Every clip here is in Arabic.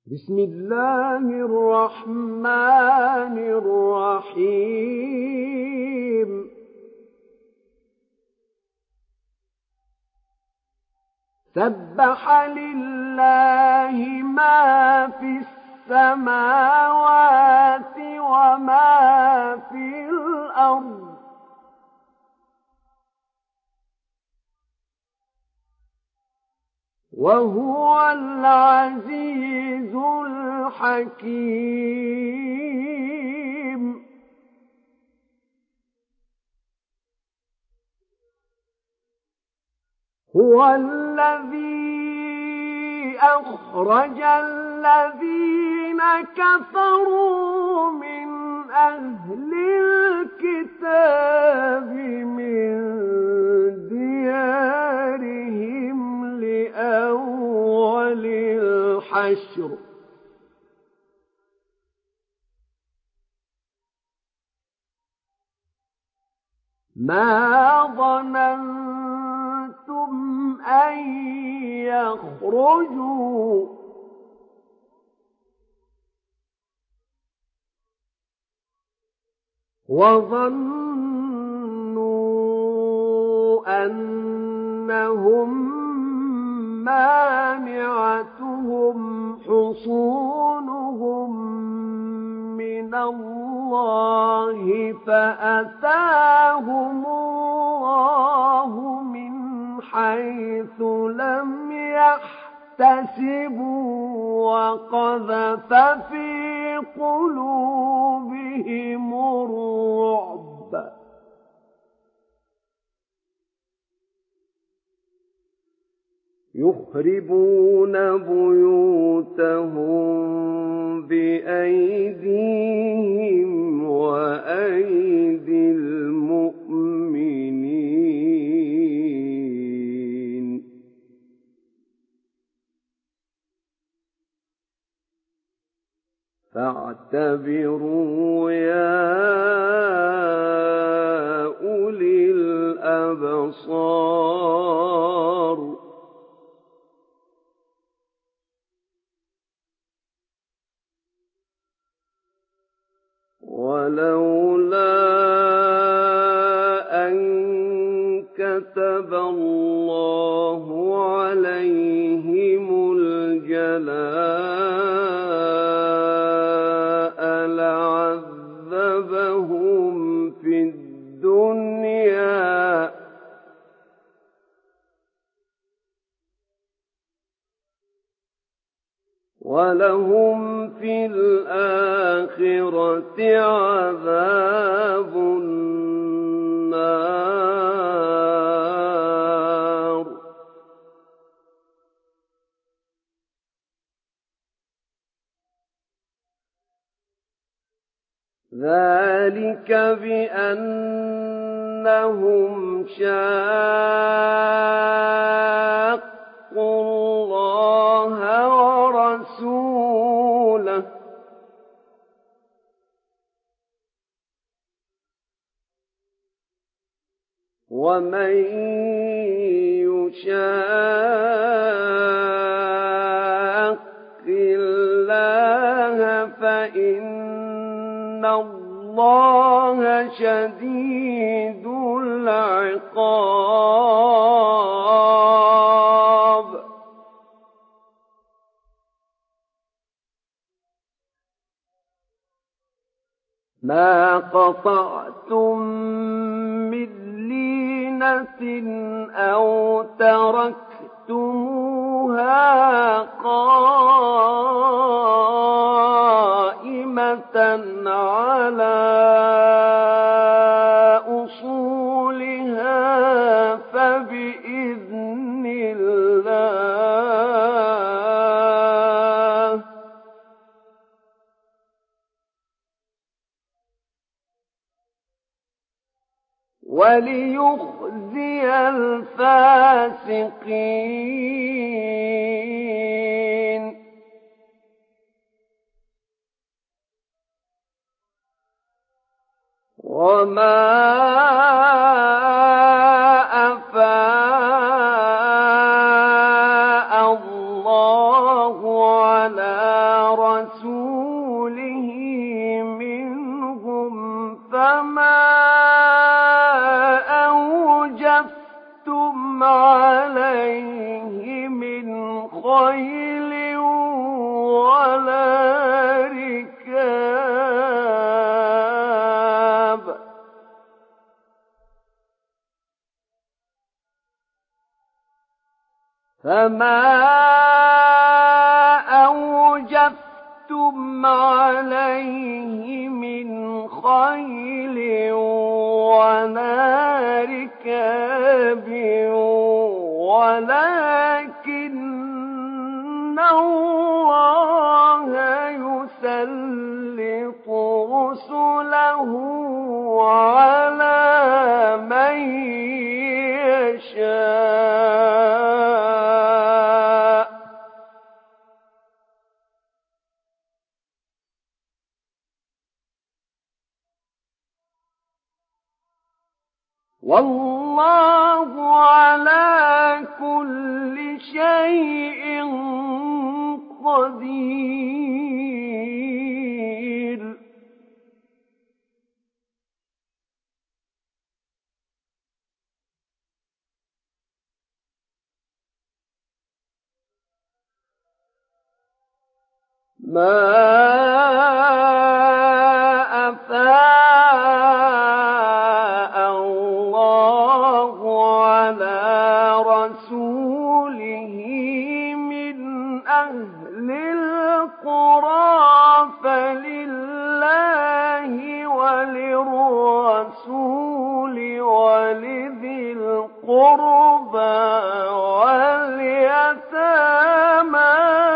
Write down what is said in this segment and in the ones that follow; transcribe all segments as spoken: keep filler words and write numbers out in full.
بسم الله الرحمن الرحيم سبح لله ما في السماوات وما في الأرض وهو العزيز الحكيم هو الذي أخرج الذين كفروا من أهل الكتاب من ديارهم لأول الحشر ما ظننتم أن يخرجوا وظنوا أنهم مانعتهم حصونهم من الله فأتاهم الله من حيث لم يحتسبوا وقذف في قلوبهم الرعب يخربون بيوتهم بأيديهم وأيدي المؤمنين فاعتبروا يا أولي الأبصار ولولا أن كتب الله عليهم الجلاء لعذبهم في الدنيا ولهم في الآخرة عذاب النار ذلك بأنهم شاقوا الله ورسوله ومن يشاق الله فإن الله شديد العقاب ما قطعتم من لينة أو تركتموها قائمة على أصولها فبإذن الله وليخزي الفاسقين وما أفاء الله الله على رسوله منهم فما أوجفتم عليه من خيل ولا ركاب فما أوجفتم عليه من خيل ولا ركاب ولكن الله يسلط رسله على من يشاء والله على كل شيء قدير ما أفاء الله على رسوله من أهل القرى فلله وللرسول ولذي القربى واليتامى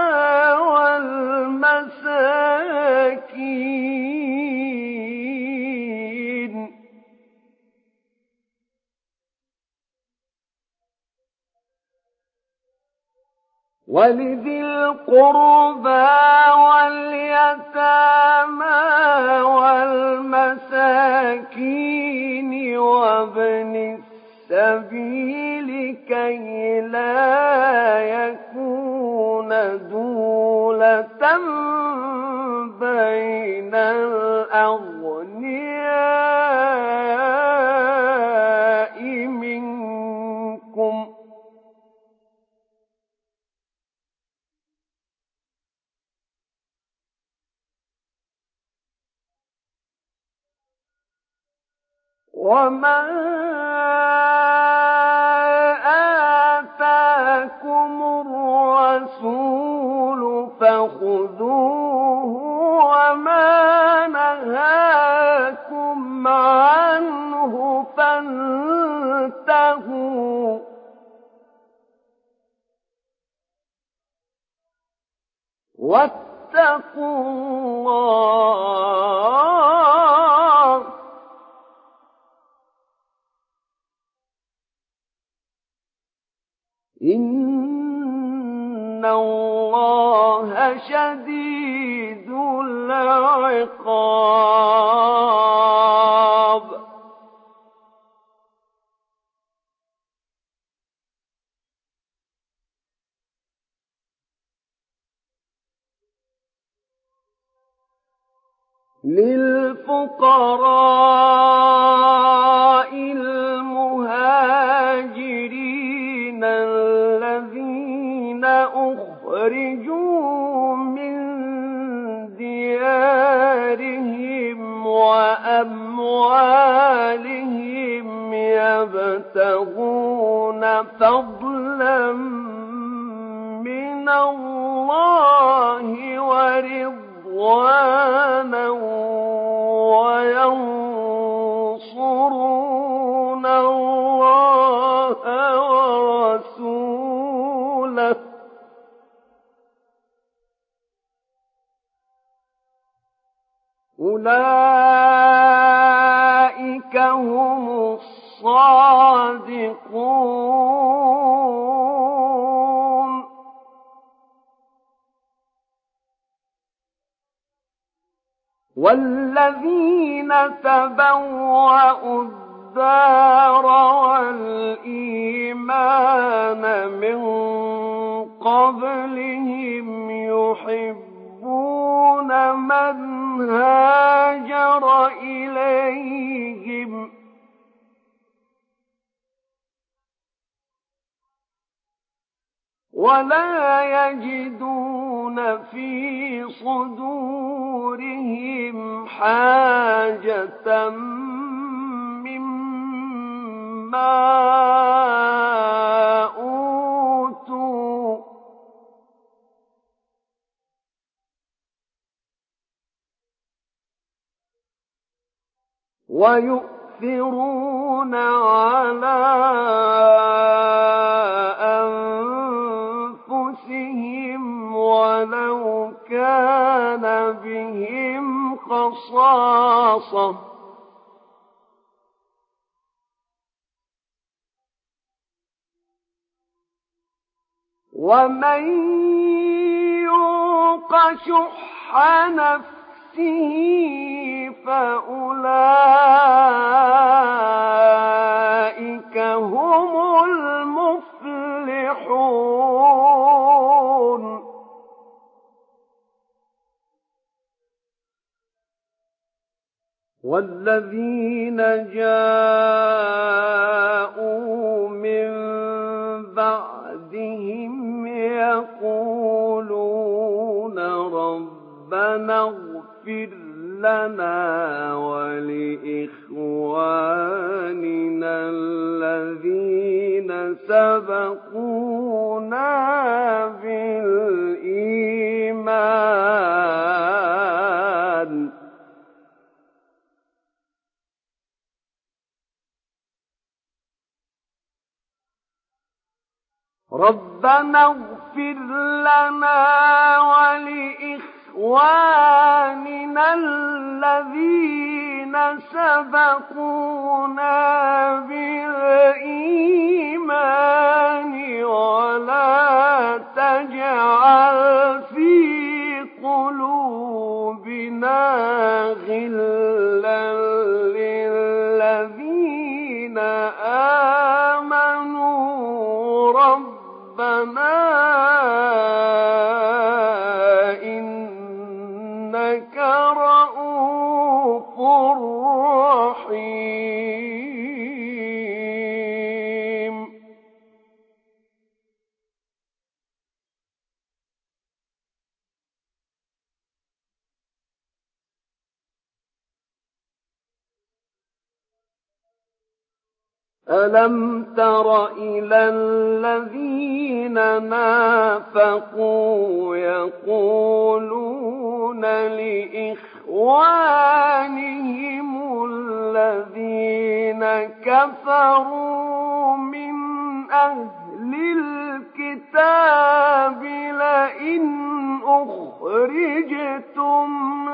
والمساكين ولذي القربى واليتامى والمساكين وابن السبيل كي لا يكون دولة بين الأغنياء منكم وما آتاكم الرسول فخذوه وما نهاكم عنه فانتهوا واتقوا الله إن الله شديد العقاب للفقراء المهاجرين الذين أخرجوا من ديارهم وأموالهم يبتغون فضلا من الله ورضوانا وينصرون الله ورسوله أولئك هم الصادقون والذين تبوأوا الدار والإيمان من قبلهم يحبون من هاجر إليهم ولا يجدون في صدورهم حاجة مما أوتوا ويؤثرون على أنفسهم ولو كان بهم خصاصة ومن يوق شح نفسه فأولئك هم المفلحون والذين جاءوا من بعدهم يقولون ربنا اغفر لنا ولإخواننا الذين سبقونا بالإيمان ربنا اغفر لنا ولإخواننا الذين سبقونا بالإيمان ولا تجعل في قلوبنا غلا للذين آمنوا ربنا إنك رؤوف رحيم ألم تر إلى الذين نافقوا يقولون لإخوانهم الذين كفروا من أهل الكتاب لئن أخرجتم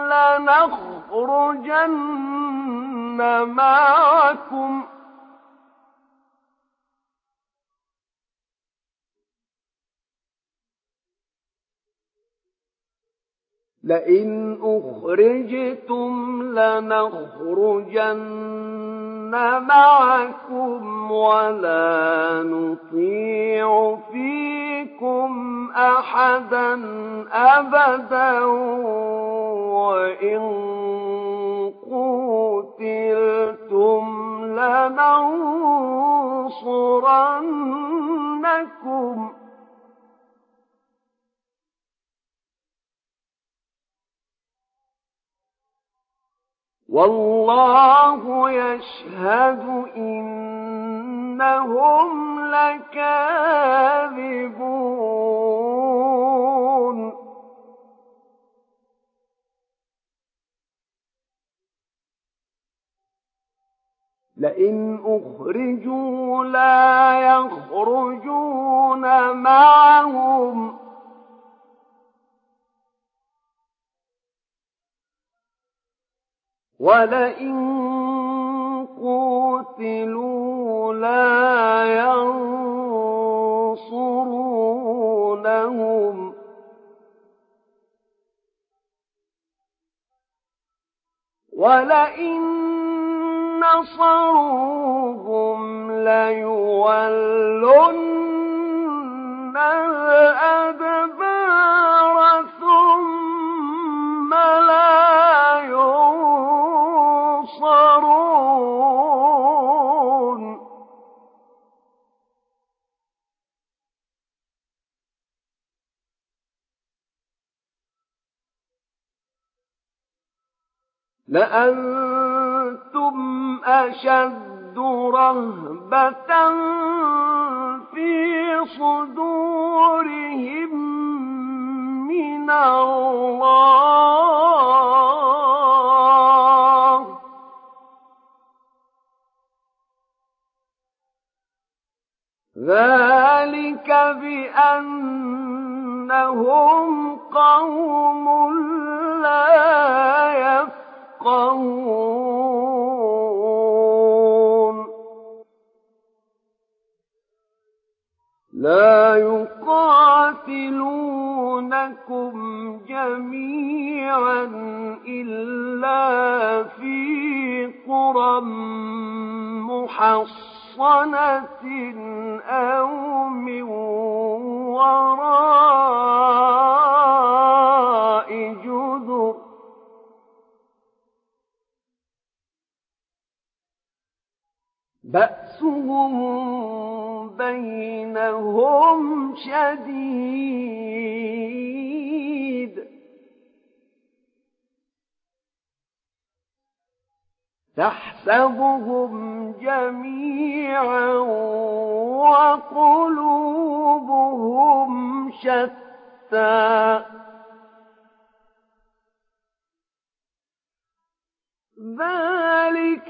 لنخرجن معكم لئن أخرجتم لنخرجن معكم ولا نطيع فيكم أحدا أبدا وإن قوتلتم لننصرنكم والله يشهد إنهم لكاذبون لئن أخرجوا لا يخرجون معهم ولئن قوتلوا لا ينصرونهم ولئن نصروهم ليولن الْأَدْبَارَ ثُمَّ لَا يُنصَرُونَ لَأَنتُمْ أَشَدُّ رَهْبَةً فِي صُدُورِهِم مِّنَ اللَّهِ ۚ ذَٰلِكَ بِأَنَّهُمْ قَوْمٌ لَّا يَفْقَهُونَ لَا يُقَاتِلُونَكُمْ جَمِيعًا إِلَّا فِي قُرًى مُّحَصَّنَةٍ أَوْ مِن وَرَاءِ جُدُرٍ ۚ بَأْسُهُم بَيْنَهُمْ شَدِيدٌ ۚ تَحْسَبُهُمْ جَمِيعًا وَقُلُوبُهُمْ شَتَّىٰ ۚ ذَٰلِكَ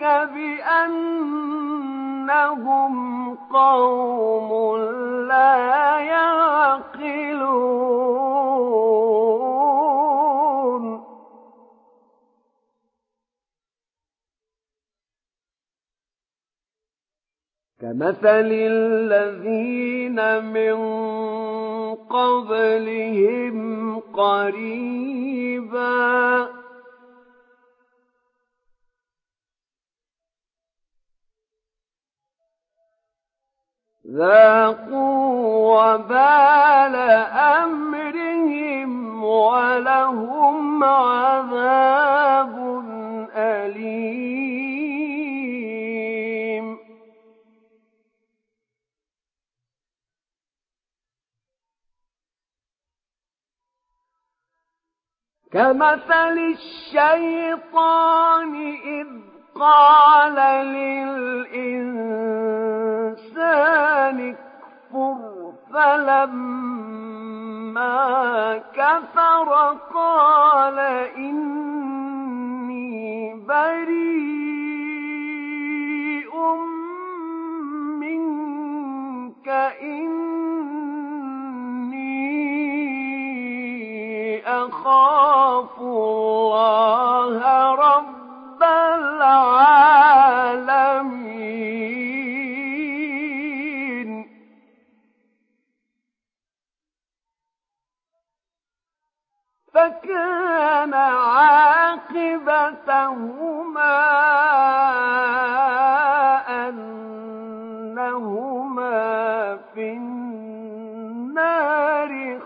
بِأَنَّهُمْ قَوْمٌ لَّا يَعْقِلُونَ كَمَثَلِ الَّذِينَ مِن قَبْلِهِمْ قَرِيبًا ۖ ذَاقُوا وَبَالَ أَمْرِهِمْ وَلَهُمْ عَذَابٌ أَلِيمٌ كَمَثَلِ الشَّيْطَانِ إِذْ قَالَ لِلْإِنسَانِ اكْفُرْ فَلَمَّا كَفَرَ قَالَ إِنِّي بَرِيءٌ مِّنكَ إِنِّي أَخَافُ اللَّهَ رَبَّ الْعَالَمِينَ فَكَانَ عَاقِبَتَهُمَا أَنَّهُمَا فِي النَّارِ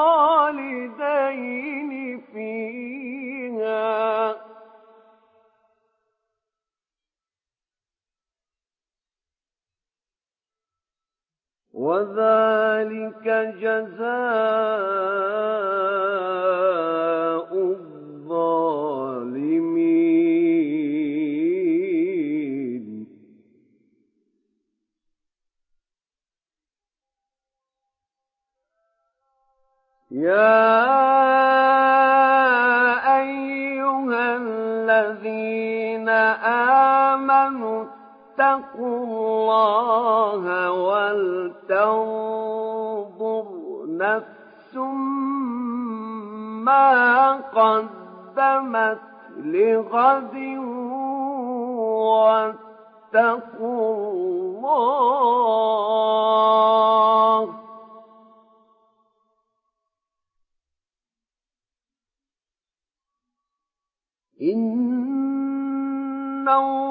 خَالِدَيْنِ فِيهَا ۚ وَذَٰلِكَ جَزَاءُ الظَّالِمِينَ يَا أَيُّهَا الَّذِينَ آمَنُوا اتَّقُوا اللَّهَ وَلْتَنظُرْ نَفْسٌ مَّا قَدَّمَتْ لِغَدٍ وَاتَّقُوا اللَّهَ ۚ إِنَّ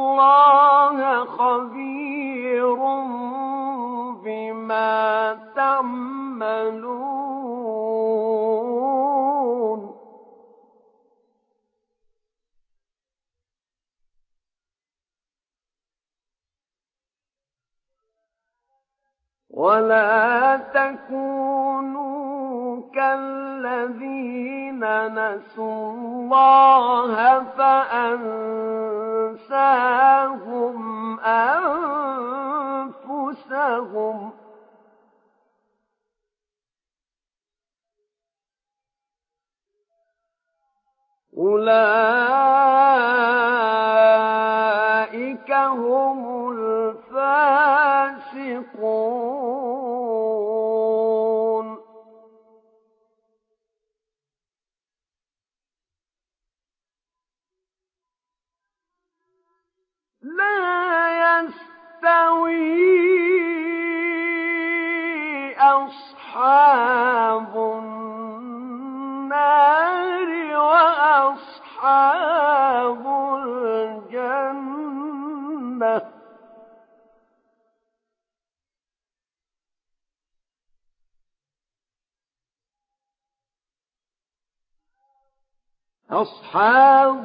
اللَّهَ خَبِيرٌ بِمَا تَعْمَلُونَ يعملون ولا تكونوا كالذين نسوا الله فأنساهم أنفسهم أولئك هم الفاسقون لا يستوي أصحاب النار وأصحاب الجنة أصحاب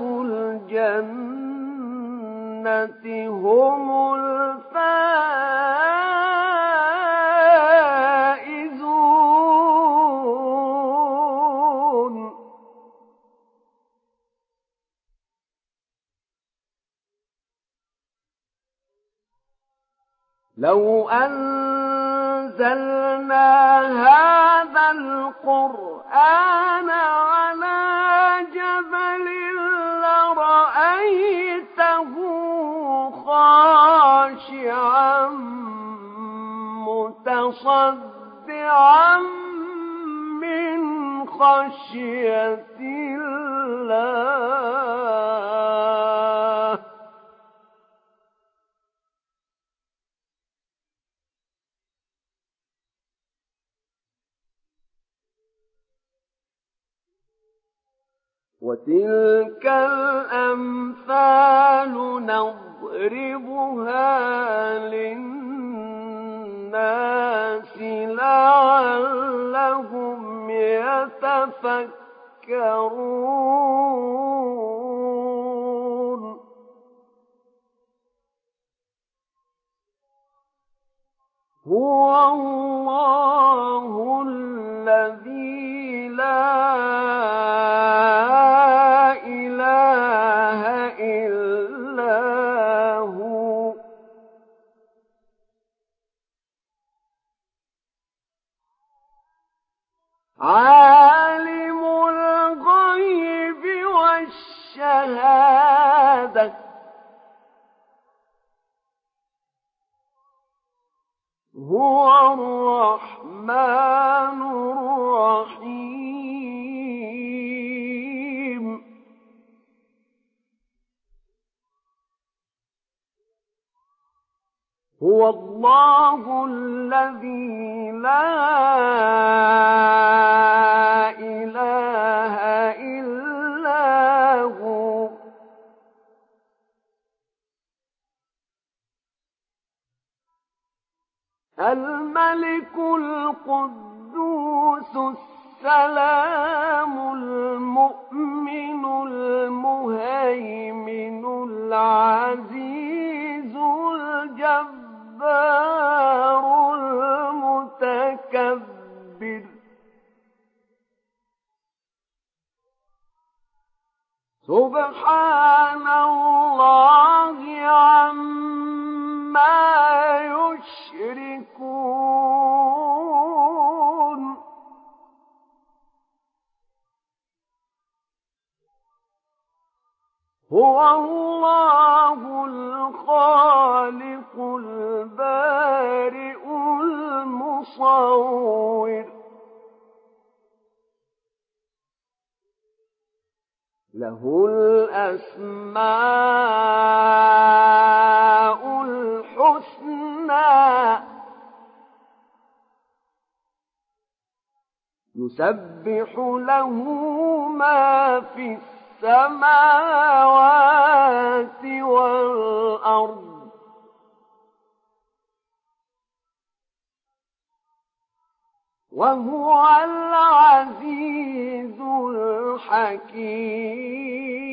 الجنة هم الفائزون لو أنزلنا هذا القرآن على جبل لرأيته خاشعا متصدعا من خشية الله وتلك الأمثال نضربها للناس لعلهم يتفكرون هو الله الذي لا إله إلا هو عالم الغيب والشهادة هو الرحمن الرحيم هو الله الذي لا إله إلا هو الملك القدوس السلام المؤمن المهيمن العزيز الجبار المتكبر سبحان الله عما يشركون هو الله الخالق البارئ المصور له الأسماء الحسنى يسبح له ما في السماوات والأرض وهو العزيز الحكيم.